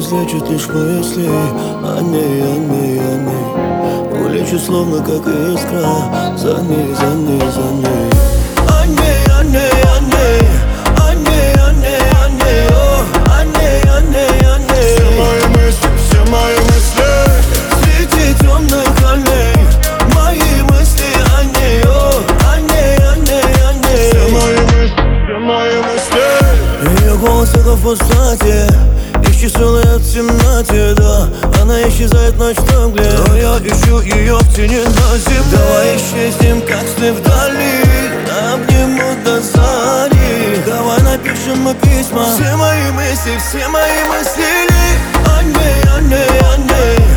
излечит лишь мысли о ней, о ней, о ней. Улечу словно как искра за ней, за ней, за ней. О ней, о ней, о ней, о ней, о ней, о ней, о, о ней, о ней, о ней. Все мои мысли, все мои мысли Среди темных аллей мои мысли о ней, о, о ней, о ней, о ней. Все мои мысли, все мои мысли. Ее голос это в пустоте, исчезает в темноте, да. Она исчезает в ночном мгле, но я ищу ее в тени на земле. Давай исчезнем, как сны вдали, обниму до зари. Давай напишем мы письма. Все мои мысли о ней, о ней, о ней.